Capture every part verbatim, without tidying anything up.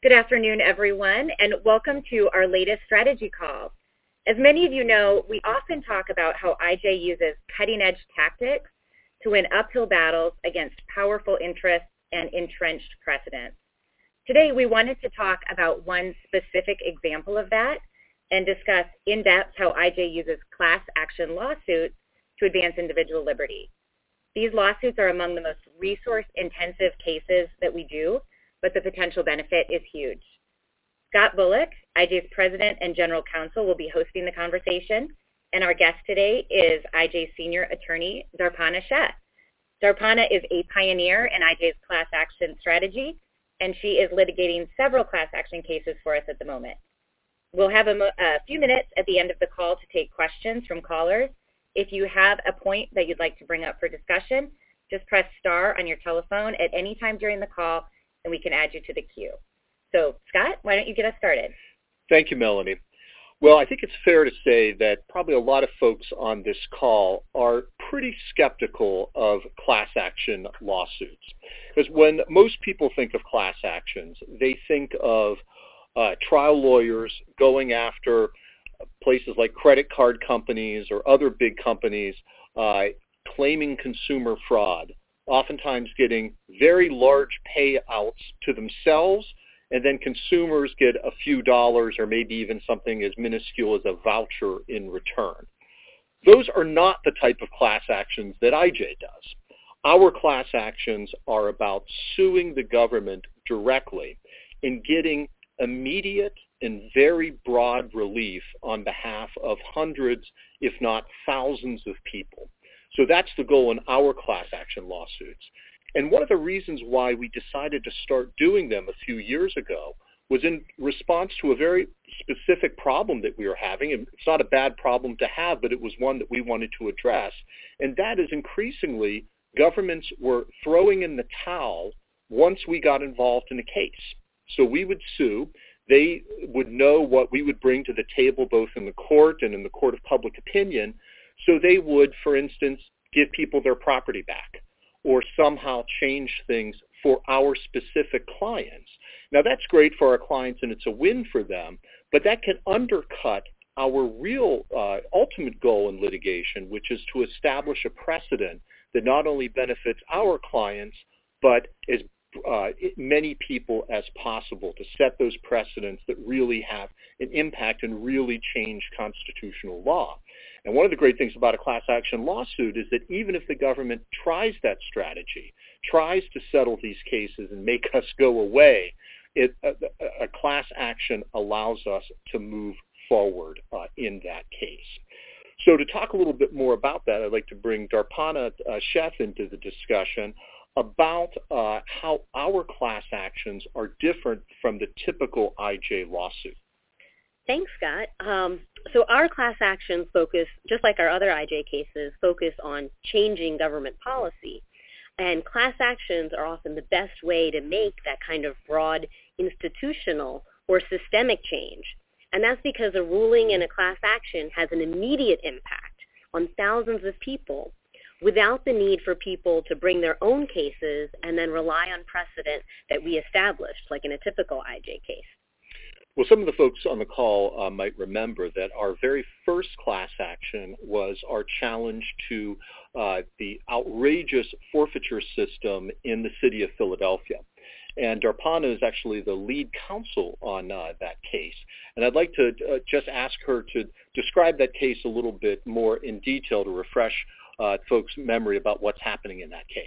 Good afternoon, everyone, and welcome to our latest strategy call. As many of you know, we often talk about how I J uses cutting-edge tactics to win uphill battles against powerful interests and entrenched precedents. Today, we wanted to talk about one specific example of that and discuss in depth how I J uses class action lawsuits to advance individual liberty. These lawsuits are among the most resource-intensive cases that we do, but the potential benefit is huge. Scott Bullock, I J's President and General Counsel, will be hosting the conversation, and our guest today is I J's Senior Attorney, Darpana Sheth. Darpana is a pioneer in I J's class action strategy, and she is litigating several class action cases for us at the moment. We'll have a, a few minutes at the end of the call to take questions from callers. If you have a point that you'd like to bring up for discussion, just press star on your telephone at any time during the call, and we can add you to the queue. So, Scott, why don't you get us started? Thank you, Melanie. Well, I think it's fair to say that probably a lot of folks on this call are pretty skeptical of class action lawsuits. Because when most people think of class actions, they think of uh, trial lawyers going after places like credit card companies or other big companies uh, claiming consumer fraud, oftentimes getting very large payouts to themselves, and then consumers get a few dollars or maybe even something as minuscule as a voucher in return. Those are not the type of class actions that I J does. Our class actions are about suing the government directly and getting immediate and very broad relief on behalf of hundreds, if not thousands of people. So that's the goal in our class action lawsuits. And one of the reasons why we decided to start doing them a few years ago was in response to a very specific problem that we were having. And it's not a bad problem to have, but it was one that we wanted to address. And that is increasingly governments were throwing in the towel once we got involved in a case. So we would sue. They would know what we would bring to the table both in the court and in the court of public opinion. So they would, for instance, give people their property back or somehow change things for our specific clients. Now, that's great for our clients and it's a win for them, but that can undercut our real uh, ultimate goal in litigation, which is to establish a precedent that not only benefits our clients, but as uh, many people as possible, to set those precedents that really have an impact and really change constitutional law. And one of the great things about a class action lawsuit is that even if the government tries that strategy, tries to settle these cases and make us go away, it, a, a class action allows us to move forward uh, in that case. So to talk a little bit more about that, I'd like to bring Darpana uh, Sheth into the discussion about uh, how our class actions are different from the typical I J lawsuit. Thanks, Scott. Um, so our class actions focus, just like our other I J cases, focus on changing government policy. And class actions are often the best way to make that kind of broad institutional or systemic change. And that's because a ruling in a class action has an immediate impact on thousands of people without the need for people to bring their own cases and then rely on precedent that we established, like in a typical I J case. Well, some of the folks on the call uh, might remember that our very first class action was our challenge to uh, the outrageous forfeiture system in the city of Philadelphia. And Darpana is actually the lead counsel on uh, that case. And I'd like to uh, just ask her to describe that case a little bit more in detail to refresh uh, folks' memory about what's happening in that case.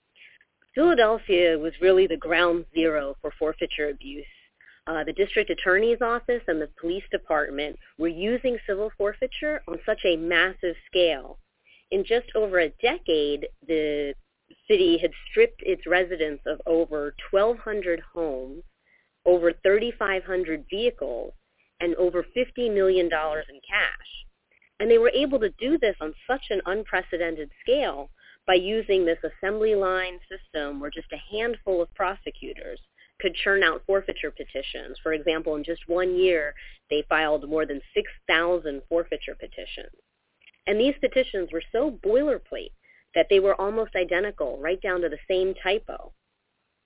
Philadelphia was really the ground zero for forfeiture abuse. Uh, the district attorney's office and the police department were using civil forfeiture on such a massive scale. In just over a decade, the city had stripped its residents of over twelve hundred homes, over thirty-five hundred vehicles, and over fifty million dollars in cash. And they were able to do this on such an unprecedented scale by using this assembly line system where just a handful of prosecutors could churn out forfeiture petitions. For example, in just one year, they filed more than six thousand forfeiture petitions. And these petitions were so boilerplate that they were almost identical, right down to the same typo.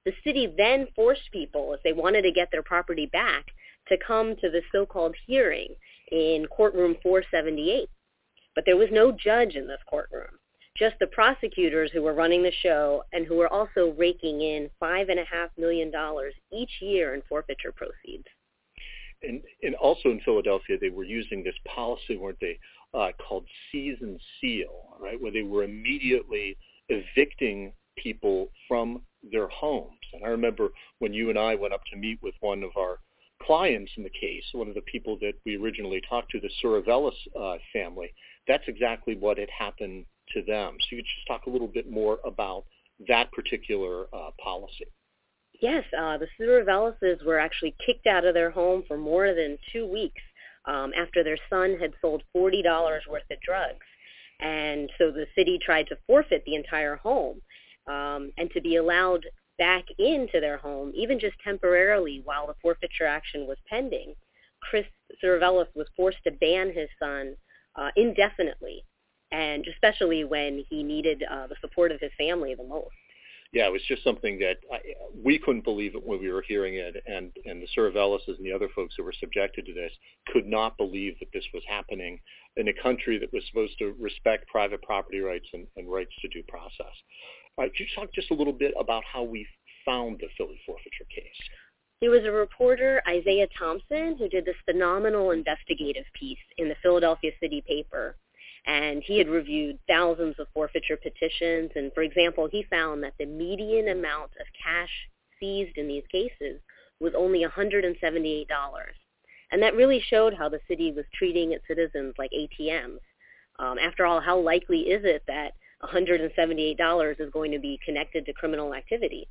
The city then forced people, if they wanted to get their property back, to come to the so-called hearing in courtroom four seventy-eight. But there was no judge in this courtroom, just the prosecutors who were running the show and who were also raking in five and a half million dollars each year in forfeiture proceeds. And, and also in Philadelphia, they were using this policy, weren't they, uh, called seize and seal, right, where they were immediately evicting people from their homes. And I remember when you and I went up to meet with one of our clients in the case, one of the people that we originally talked to, the Suravelis uh, family, that's exactly what had happened to them. So you could just talk a little bit more about that particular uh, policy. Yes, uh, the Suravelises were actually kicked out of their home for more than two weeks um, after their son had sold forty dollars worth of drugs. And so the city tried to forfeit the entire home um, and to be allowed back into their home, even just temporarily while the forfeiture action was pending. Chris Suravelis was forced to ban his son uh, indefinitely, and especially when he needed uh, the support of his family the most. Yeah, it was just something that I, we couldn't believe it when we were hearing it, and, and the Suravelises and the other folks who were subjected to this could not believe that this was happening in a country that was supposed to respect private property rights and, and rights to due process. Uh, could you talk just a little bit about how we found the Philly forfeiture case? There was a reporter, Isaiah Thompson, who did this phenomenal investigative piece in the Philadelphia City paper. And he had reviewed thousands of forfeiture petitions. And, for example, he found that the median amount of cash seized in these cases was only one hundred seventy-eight dollars. And that really showed how the city was treating its citizens like A T Ms. Um, after all, how likely is it that one hundred seventy-eight dollars is going to be connected to criminal activity?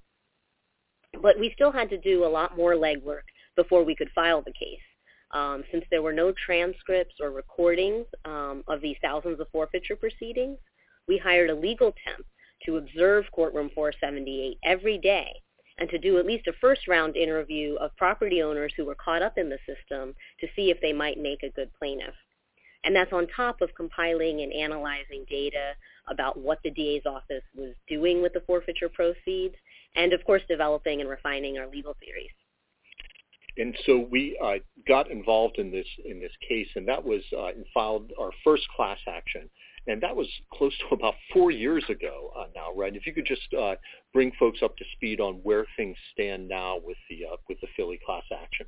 But we still had to do a lot more legwork before we could file the case. Um, since there were no transcripts or recordings um, of these thousands of forfeiture proceedings, we hired a legal temp to observe courtroom four seventy-eight every day and to do at least a first-round interview of property owners who were caught up in the system to see if they might make a good plaintiff. And that's on top of compiling and analyzing data about what the D A's office was doing with the forfeiture proceeds, and of course developing and refining our legal theories. And so we uh, got involved in this in this case, and that was uh, and filed our first class action, and that was close to about four years ago uh, now, right? If you could just uh, bring folks up to speed on where things stand now with the uh, with the Philly class action.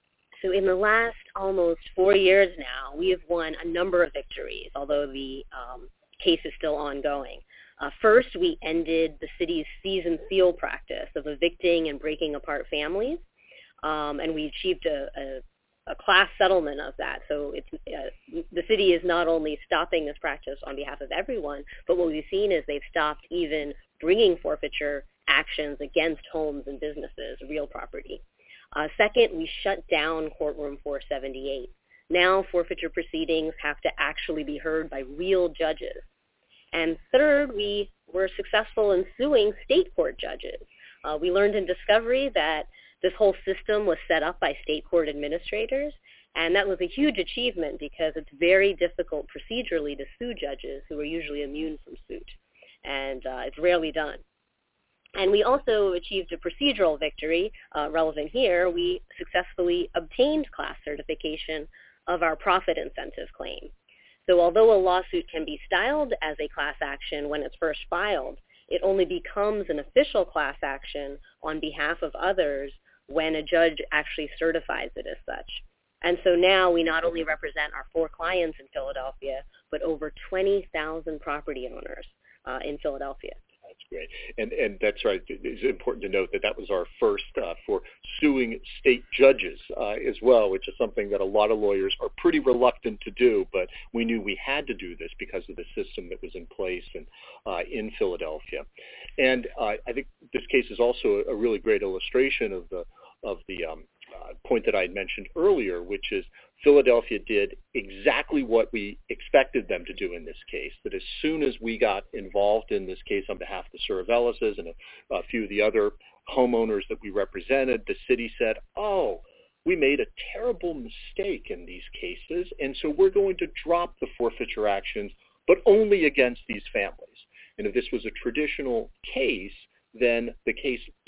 So in the last almost four years now, we have won a number of victories, although the um, case is still ongoing. Uh, first, we ended the city's seize and seal practice of evicting and breaking apart families. Um, and we achieved a, a, a class settlement of that. So it's, uh, the city is not only stopping this practice on behalf of everyone, but what we've seen is they've stopped even bringing forfeiture actions against homes and businesses, real property. Uh, second, we shut down courtroom four seventy-eight. Now forfeiture proceedings have to actually be heard by real judges. And third, we were successful in suing state court judges. Uh, we learned in discovery that this whole system was set up by state court administrators, and that was a huge achievement because it's very difficult procedurally to sue judges who are usually immune from suit, and uh, it's rarely done. And we also achieved a procedural victory, uh, relevant here. We successfully obtained class certification of our profit incentive claim. So although a lawsuit can be styled as a class action when it's first filed, it only becomes an official class action on behalf of others when a judge actually certifies it as such. And so now we not only represent our four clients in Philadelphia, but over twenty thousand property owners uh, in Philadelphia. That's great. And and that's right. It's important to note that that was our first uh, for suing state judges uh, as well, which is something that a lot of lawyers are pretty reluctant to do. But we knew we had to do this because of the system that was in place in, uh, in Philadelphia. And uh, I think this case is also a really great illustration of the of the um, uh, point that I had mentioned earlier, which is Philadelphia did exactly what we expected them to do in this case, that as soon as we got involved in this case on behalf of the Suravelises and a, a few of the other homeowners that we represented, the city said, oh, we made a terrible mistake in these cases, and so we're going to drop the forfeiture actions, but only against these families. And if this was a traditional case, then the case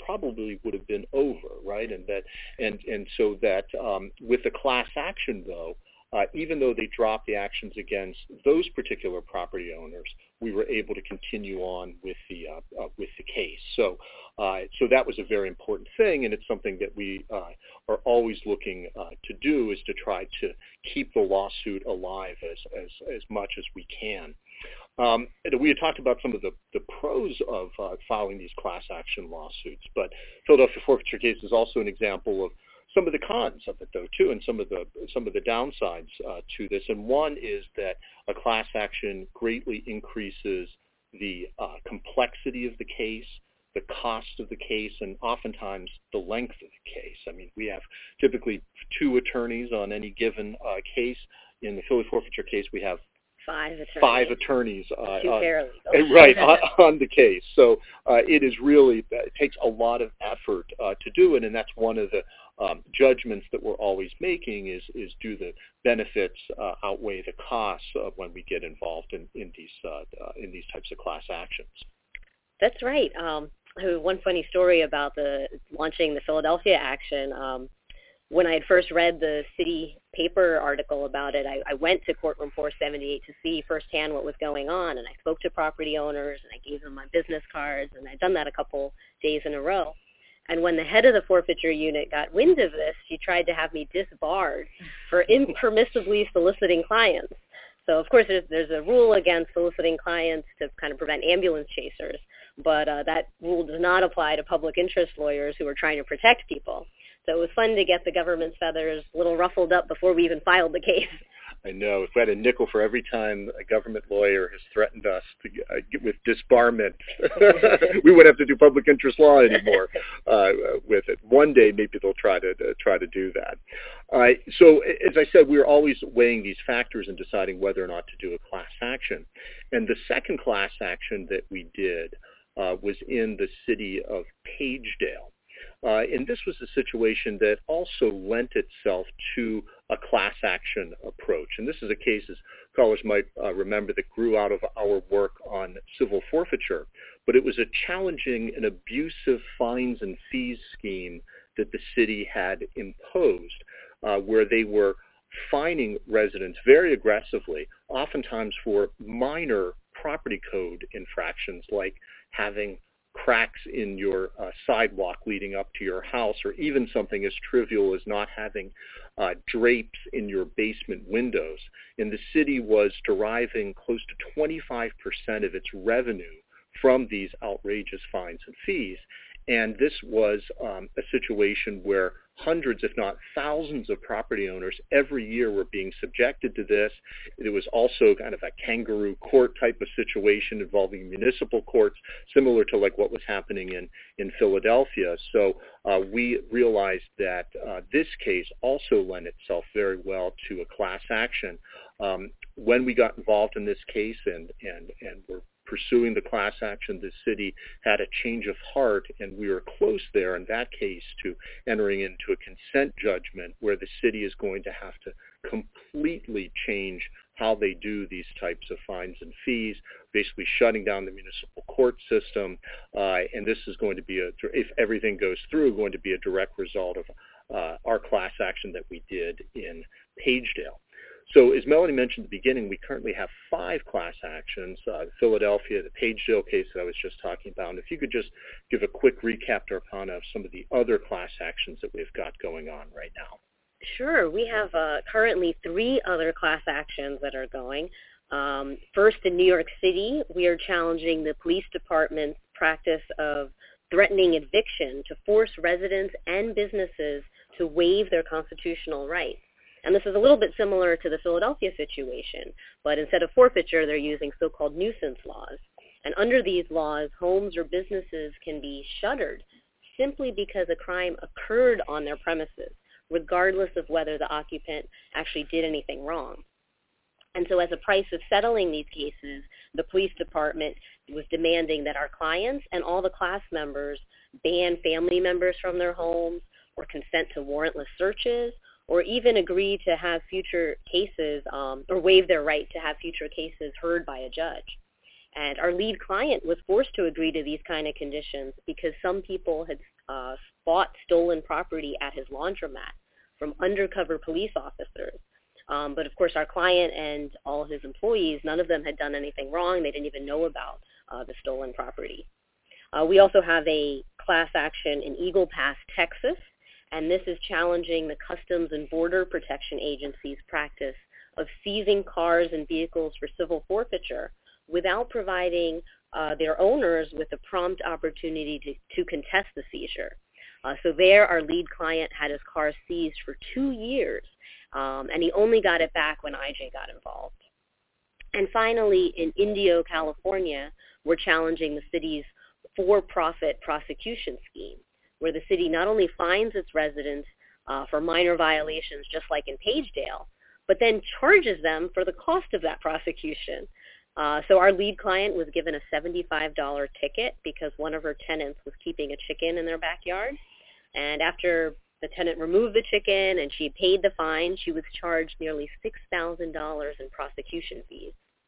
probably would have been over, right? And that, and and so that um, with the class action, though, uh, even though they dropped the actions against those particular property owners, we were able to continue on with the uh, uh, with the case. So, uh, so that was a very important thing, and it's something that we uh, are always looking uh, to do, is to try to keep the lawsuit alive as as as much as we can. Um, and we had talked about some of the, the pros of uh, filing these class action lawsuits, but Philadelphia forfeiture case is also an example of some of the cons of it, though, too, and some of the some of the downsides uh, to this. And one is that a class action greatly increases the uh, complexity of the case, the cost of the case, and oftentimes the length of the case. I mean, we have typically two attorneys on any given uh, case. In the Philly forfeiture case, we have Five attorneys. Five attorneys, uh, Two on, right, on, on the case. So uh, it is really, it takes a lot of effort uh, to do it, and that's one of the um, judgments that we're always making is, is do the benefits uh, outweigh the costs uh, when we get involved in, in, these, uh, uh, in these types of class actions. That's right. Um, one funny story about the launching the Philadelphia action. Um, When I had first read the city paper article about it, I, I went to courtroom four seventy-eight to see firsthand what was going on, and I spoke to property owners, and I gave them my business cards, and I'd done that a couple days in a row. And when the head of the forfeiture unit got wind of this, she tried to have me disbarred for impermissibly soliciting clients. So, of course, there's, there's a rule against soliciting clients to kind of prevent ambulance chasers, but uh, that rule does not apply to public interest lawyers who are trying to protect people. So it was fun to get the government's feathers a little ruffled up before we even filed the case. I know. If we had a nickel for every time a government lawyer has threatened us to uh, get with disbarment, we wouldn't have to do public interest law anymore uh, with it. One day, maybe they'll try to uh, try to do that. Uh, so, as I said, we're always weighing these factors and deciding whether or not to do a class action. And the second class action that we did uh, was in the city of Pagedale. Uh, and this was a situation that also lent itself to a class action approach. And this is a case, as callers might uh, remember, that grew out of our work on civil forfeiture. But it was a challenging and abusive fines and fees scheme that the city had imposed, uh, where they were fining residents very aggressively, oftentimes for minor property code infractions like having cracks in your uh, sidewalk leading up to your house, or even something as trivial as not having uh, drapes in your basement windows. And the city was deriving close to twenty-five percent of its revenue from these outrageous fines and fees. And this was um, a situation where hundreds, if not thousands, of property owners every year were being subjected to this. It was also kind of a kangaroo court type of situation involving municipal courts, similar to like what was happening in, in Philadelphia. So uh, we realized that uh, this case also lent itself very well to a class action. Um, when we got involved in this case and, and, and were pursuing the class action, the city had a change of heart, and we were close there in that case to entering into a consent judgment where the city is going to have to completely change how they do these types of fines and fees, basically shutting down the municipal court system. Uh, and this is going to be, a, if everything goes through, going to be a direct result of uh, our class action that we did in Pagedale. So as Melanie mentioned at the beginning, we currently have five class actions, uh, Philadelphia, the Pagedale case that I was just talking about. And if you could just give a quick recap, Darpana, of some of the other class actions that we've got going on right now. Sure. We have uh, currently three other class actions that are going. Um, first, in New York City, we are challenging the police department's practice of threatening eviction to force residents and businesses to waive their constitutional rights. And this is a little bit similar to the Philadelphia situation, but instead of forfeiture, they're using so-called nuisance laws. And under these laws, homes or businesses can be shuttered simply because a crime occurred on their premises, regardless of whether the occupant actually did anything wrong. And so as a price of settling these cases, the police department was demanding that our clients and all the class members ban family members from their homes or consent to warrantless searches, or even agree to have future cases um, or waive their right to have future cases heard by a judge. And our lead client was forced to agree to these kind of conditions because some people had uh, bought stolen property at his laundromat from undercover police officers. Um, but of course, our client and all his employees, none of them had done anything wrong. They didn't even know about uh, the stolen property. Uh, we also have a class action in Eagle Pass, Texas, and this is challenging the Customs and Border Protection Agency's practice of seizing cars and vehicles for civil forfeiture without providing uh, their owners with a prompt opportunity to, to contest the seizure. Uh, so there, our lead client had his car seized for two years, um, and he only got it back when I J got involved. And finally, in Indio, California, we're challenging the city's for-profit prosecution scheme, where the city not only fines its residents uh, for minor violations, just like in Pagedale, but then charges them for the cost of that prosecution. Uh, so our lead client was given a seventy-five dollars ticket because one of her tenants was keeping a chicken in their backyard. And after the tenant removed the chicken and she paid the fine, she was charged nearly six thousand dollars in prosecution fees.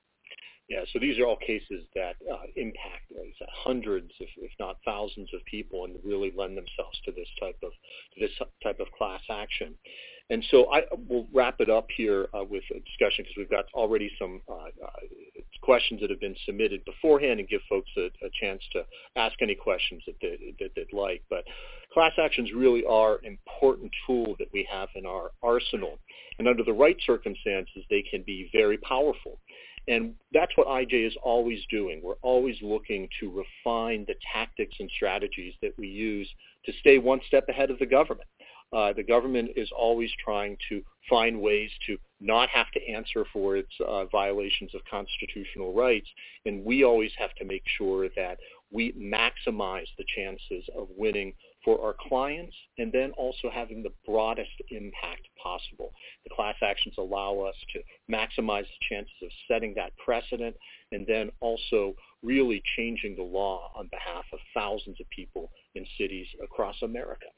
Yeah, so these are all cases that uh, impact uh, hundreds, if, if not thousands, of people, and really lend themselves to this type of to this type of class action. And so I will wrap it up here uh, with a discussion because we've got already some uh, uh, questions that have been submitted beforehand, and give folks a, a chance to ask any questions that, they, that they'd like. But class actions really are an important tool that we have in our arsenal, and under the right circumstances, they can be very powerful. And that's what I J is always doing. We're always looking to refine the tactics and strategies that we use to stay one step ahead of the government. Uh, the government is always trying to find ways to not have to answer for its uh, violations of constitutional rights, and we always have to make sure that we maximize the chances of winning for our clients and then also having the broadest impact possible. The class actions allow us to maximize the chances of setting that precedent and then also really changing the law on behalf of thousands of people in cities across America.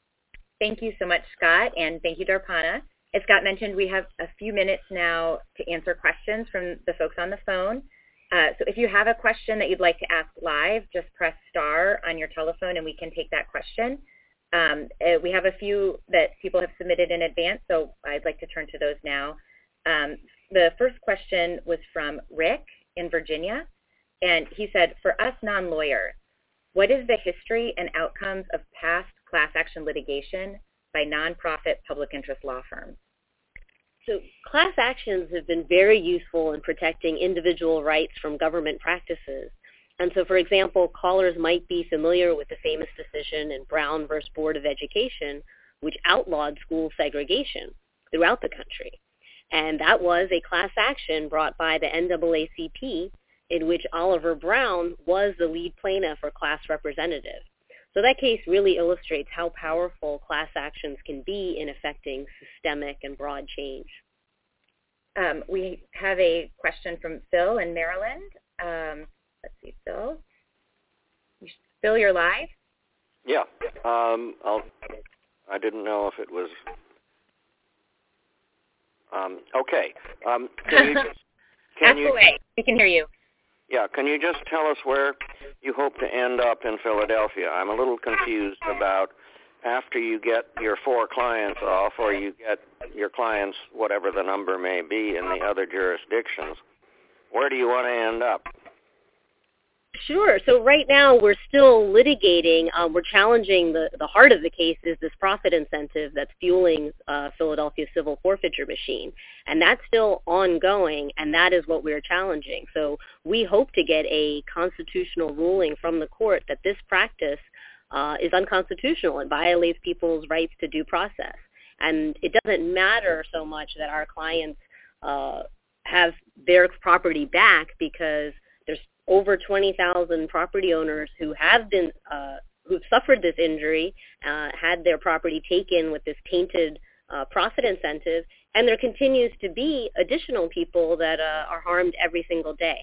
Thank you so much, Scott, and thank you, Darpana. As Scott mentioned, we have a few minutes now to answer questions from the folks on the phone. Uh, so if you have a question that you'd like to ask live, just press star on your telephone and we can take that question. Um, uh, we have a few that people have submitted in advance, so I'd like to turn to those now. Um, the first question was from Rick in Virginia, and he said, for us non-lawyers, what is the history and outcomes of past class action litigation by nonprofit public interest law firms? So class actions have been very useful in protecting individual rights from government practices. And so, for example, callers might be familiar with the famous decision in Brown versus Board of Education, which outlawed school segregation throughout the country. And that was a class action brought by the N double A C P in which Oliver Brown was the lead plaintiff or class representative. So that case really illustrates how powerful class actions can be in affecting systemic and broad change. Um, we have a question from Phil in Maryland. Um, let's see, Phil. Phil, you're live? Yeah. Um, I'll, I didn't know if it was... Um, okay. Um, can you just, can Ask you, away. We can hear you. Yeah, can you just tell us where you hope to end up in Philadelphia? I'm a little confused about after you get your four clients off or you get your clients, whatever the number may be, in the other jurisdictions, where do you want to end up? Sure. So right now we're still litigating. Um, we're challenging the, the heart of the case is this profit incentive that's fueling uh, Philadelphia's civil forfeiture machine. And that's still ongoing, and that is what we're challenging. So we hope to get a constitutional ruling from the court that this practice uh, is unconstitutional and violates people's rights to due process. And it doesn't matter so much that our clients uh, have their property back because there's over twenty thousand property owners who have been uh, who've suffered this injury, uh, had their property taken with this tainted uh, profit incentive, and there continues to be additional people that uh, are harmed every single day.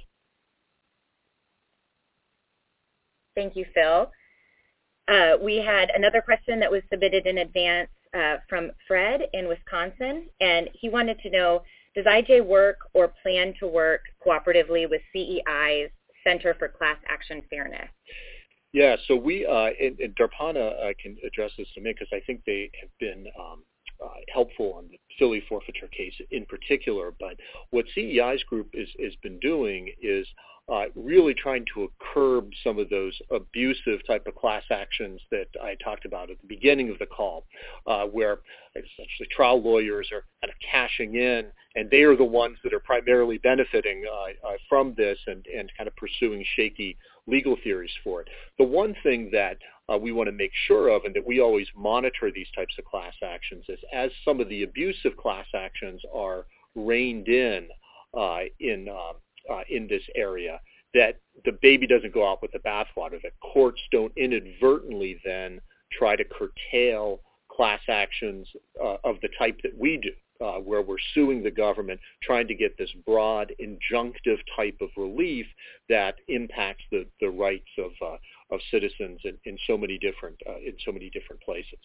Thank you, Phil. Uh, we had another question that was submitted in advance uh, from Fred in Wisconsin, and he wanted to know, does I J work or plan to work cooperatively with C E I's Center for Class Action Fairness. Yeah, so we, uh, and, and Darpana uh, can address this to me because I think they have been um, uh, helpful on the Philly forfeiture case in particular. But what C E I's group is has been doing is uh, really trying to curb some of those abusive type of class actions that I talked about at the beginning of the call, uh, where essentially trial lawyers are kind of cashing in, and they are the ones that are primarily benefiting uh, uh, from this and, and kind of pursuing shaky legal theories for it. The one thing that uh, we want to make sure of, and that we always monitor these types of class actions, is as some of the abusive class actions are reined in uh, in uh, uh, in this area, that the baby doesn't go out with the bathwater, that courts don't inadvertently then try to curtail class actions uh, of the type that we do, uh, where we're suing the government, trying to get this broad injunctive type of relief that impacts the, the rights of uh, of citizens in, in so many different uh, in so many different places.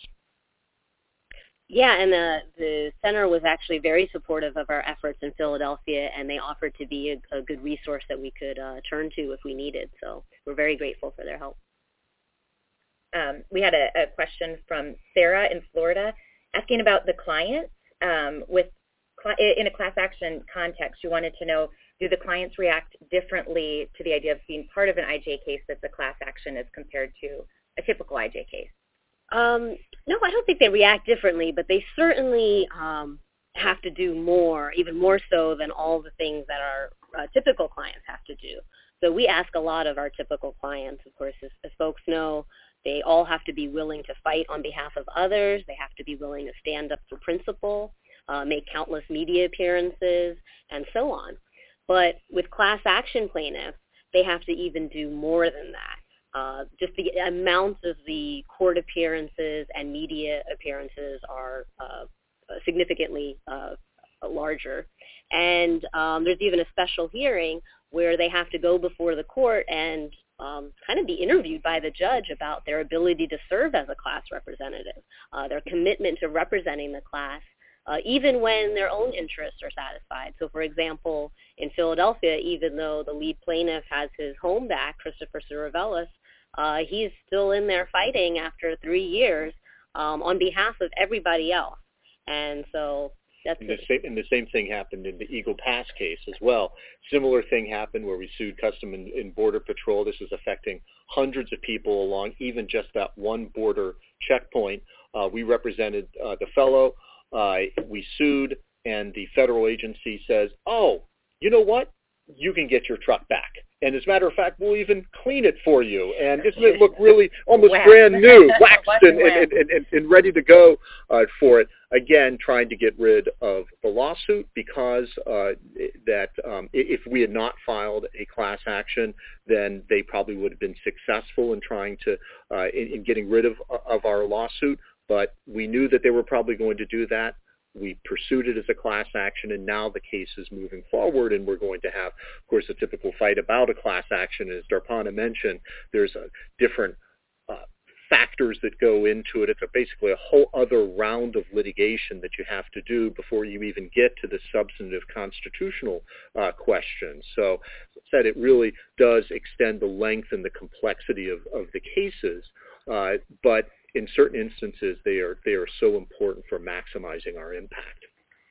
Yeah, and the, the center was actually very supportive of our efforts in Philadelphia, and they offered to be a, a good resource that we could uh, turn to if we needed. So we're very grateful for their help. Um, we had a, a question from Sarah in Florida asking about the clients. Um, with in a class action context, she wanted to know, do the clients react differently to the idea of being part of an I J case that's a class action as compared to a typical I J case? Um, no, I don't think they react differently, but they certainly um, have to do more, even more so than all the things that our uh, typical clients have to do. So we ask a lot of our typical clients, of course, as, as folks know. They all have to be willing to fight on behalf of others. They have to be willing to stand up for principle, uh, make countless media appearances, and so on. But with class action plaintiffs, they have to even do more than that. Uh, just the amount of the court appearances and media appearances are uh, significantly uh, larger. And um, there's even a special hearing where they have to go before the court and um, kind of be interviewed by the judge about their ability to serve as a class representative, uh, their commitment to representing the class, uh, even when their own interests are satisfied. So, for example, in Philadelphia, even though the lead plaintiff has his home back, Christopher Saravelis, uh, he's still in there fighting after three years um, on behalf of everybody else. And so that's and the, same, and the same thing happened in the Eagle Pass case as well. Similar thing happened where we sued Custom and, and Border Patrol. This is affecting hundreds of people along even just that one border checkpoint. Uh, we represented uh, the fellow. Uh, we sued, and the federal agency says, oh, you know what? You can get your truck back. And as a matter of fact, we'll even clean it for you. And doesn't it look really almost Wax. brand new, waxed and, and, and, and, and ready to go uh, for it? Again, trying to get rid of the lawsuit because uh, that um, if we had not filed a class action, then they probably would have been successful in trying to uh, in, in getting rid of of our lawsuit. But we knew that they were probably going to do that. We pursued it as a class action, and now the case is moving forward, and we're going to have, of course, a typical fight about a class action. As Darpana mentioned, there's a different uh, factors that go into it. It's a, basically a whole other round of litigation that you have to do before you even get to the substantive constitutional uh, questions. So, as I said, it really does extend the length and the complexity of, of the cases, uh, but in certain instances, they are they are so important for maximizing our impact.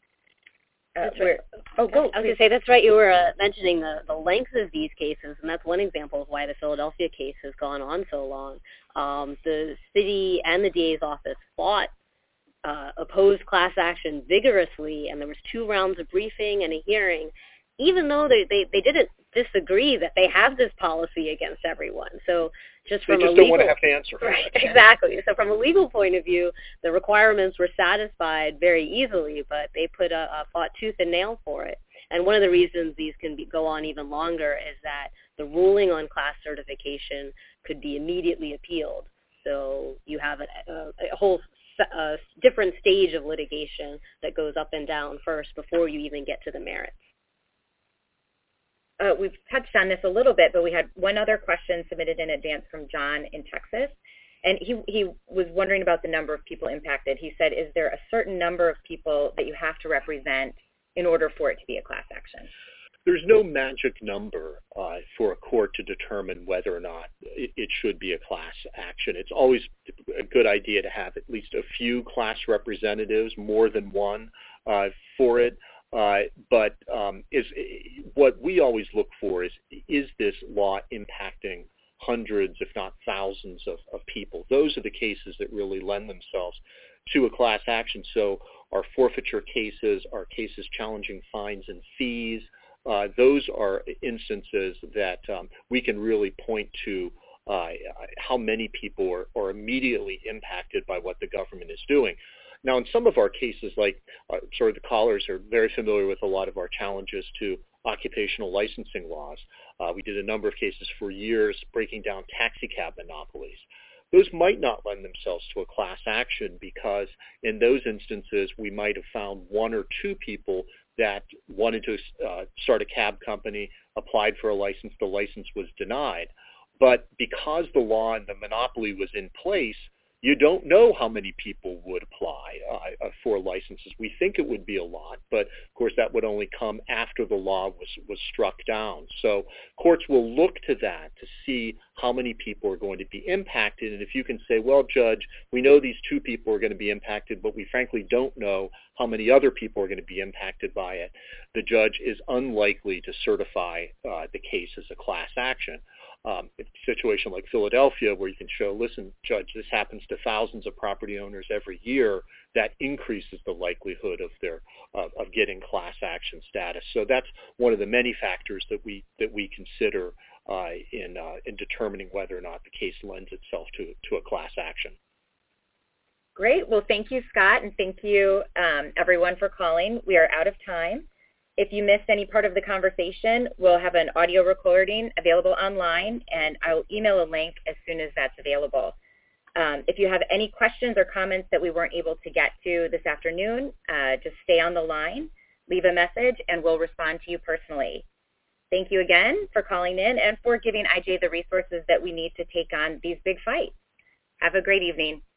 Uh, right. Oh, go. I was going to say, that's right. You were uh, mentioning the, the length of these cases, and that's one example of why the Philadelphia case has gone on so long. Um, the city and the D A's office fought, uh, opposed class action vigorously, and there was two rounds of briefing and a hearing, even though they, they, they didn't disagree that they have this policy against everyone. So just from they just a legal, don't want to have to answer. Right, exactly. So from a legal point of view, the requirements were satisfied very easily, but they put a, a fought tooth and nail for it. And one of the reasons these can be, go on even longer is that the ruling on class certification could be immediately appealed. So you have a, a, a whole a different stage of litigation that goes up and down first before you even get to the merits. Uh, we've touched on this a little bit, but we had one other question submitted in advance from John in Texas, and he he was wondering about the number of people impacted. He said, is there a certain number of people that you have to represent in order for it to be a class action? there's no magic number uh, for a court to determine whether or not it, it should be a class action. It's always a good idea to have at least a few class representatives, more than one, uh, for it. Uh, but um, is what we always look for is, is this law impacting hundreds, if not thousands of, of people? Those are the cases that really lend themselves to a class action. So our forfeiture cases, our cases challenging fines and fees, uh, those are instances that um, we can really point to uh, how many people are, are immediately impacted by what the government is doing. Now, in some of our cases, like uh, sort of the callers are very familiar with a lot of our challenges to occupational licensing laws. Uh, we did a number of cases for years breaking down taxi cab monopolies. Those might not lend themselves to a class action because in those instances we might have found one or two people that wanted to uh, start a cab company, applied for a license, the license was denied. But because the law and the monopoly was in place, you don't know how many people would apply uh, for licenses. We think it would be a lot, but of course that would only come after the law was, was struck down. So courts will look to that to see how many people are going to be impacted. And if you can say, well, Judge, we know these two people are going to be impacted, but we frankly don't know how many other people are going to be impacted by it, the judge is unlikely to certify uh, the case as a class action. Um, a situation like Philadelphia where you can show, listen, Judge, this happens to thousands of property owners every year, that increases the likelihood of their uh, of getting class action status. So that's one of the many factors that we that we consider uh, in uh, in determining whether or not the case lends itself to to a class action. Great. Well, thank you, Scott, and thank you, um, everyone, for calling. We are out of time. If you missed any part of the conversation, we'll have an audio recording available online, and I'll email a link as soon as that's available. Um, if you have any questions or comments that we weren't able to get to this afternoon, uh, just stay on the line, leave a message, and we'll respond to you personally. Thank you again for calling in and for giving I J the resources that we need to take on these big fights. Have a great evening.